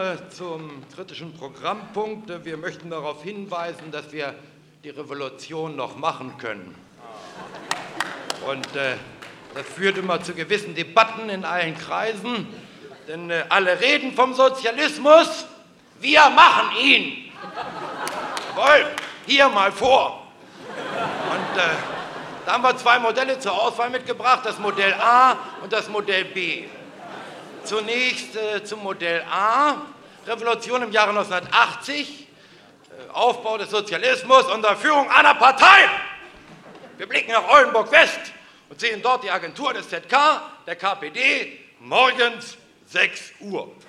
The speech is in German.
zum kritischen Programmpunkt. Wir möchten darauf hinweisen, dass wir die Revolution noch machen können. Und das führt immer zu gewissen Debatten in allen Kreisen, denn alle reden vom Sozialismus, wir machen ihn. Jawohl, hier mal vor. Und da haben wir zwei Modelle zur Auswahl mitgebracht, das Modell A und das Modell B. Zunächst zum Modell A, Revolution im Jahre 1980, Aufbau des Sozialismus unter Führung einer Partei. Wir blicken nach Oldenburg-West und sehen dort die Agentur des ZK, der KPD, morgens 6 Uhr.